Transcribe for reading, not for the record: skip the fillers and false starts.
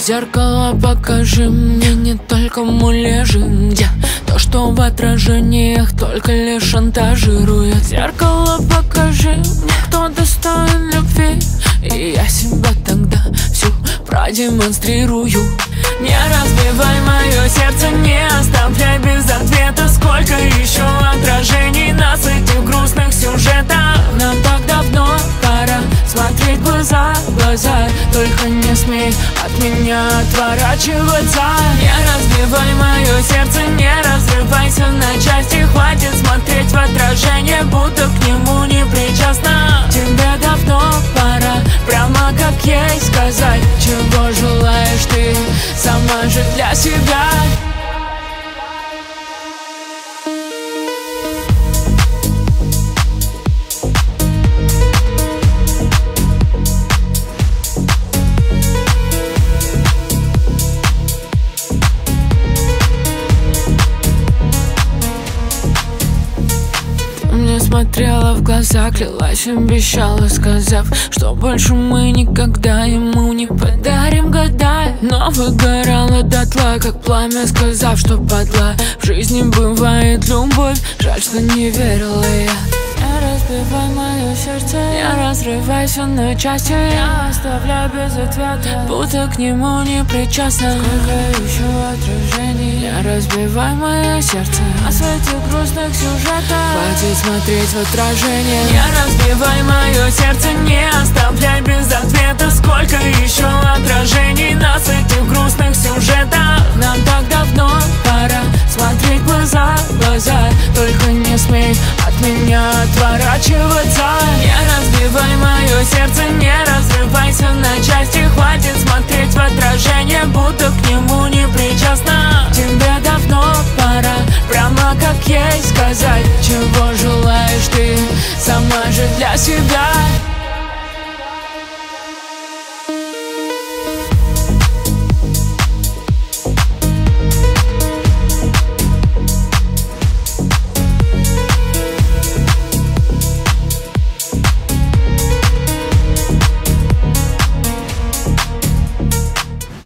зеркало покажи мне не только муляжи, где то, что в отражениях только лишь шантажирует. Зеркало покажи мне, кто достоин любви, и я себя тогда всю продемонстрирую. Не разбивай мое сердце, не оставляй без ответа. Сколько еще отражений нас этих грустных сюжетах? Нам так давно пора смотреть глаза в глаза. Только не смей от меня отворачиваться. Не разбивай мое сердце, не разрывайся на части. Хватит смотреть в отражение, будто к нему не причастна. Тебе давно пора прямо как есть сказать, чего желаешь ты сама же для себя. Мне смотрела в глаза, клялась, обещала, сказав, что больше мы никогда ему не подарим года. Но выгорала дотла, как пламя, сказав, что подла. В жизни бывает любовь, жаль, что не верила я. Не разбивай мое сердце, не разрывайся на части. Я оставляю без ответа, будто к нему не причастна. Сколько еще отражений? Не разбивай мое сердце о свете грустных сюжетов. Хватит смотреть в отражение. Не разбивай мое сердце, не оставляй без ответа. Сколько еще отражений нас этих грустных сюжетах? Нам так давно пора смотреть глаза в глаза. Только не смей от меня отворачиваться. Не разбивай мое сердце, не разрывайся на части. Хватит смотреть в отражение, будто к нему не причастна. Тебе давно пора прямо как есть сказать, чего желаешь ты сама же для себя.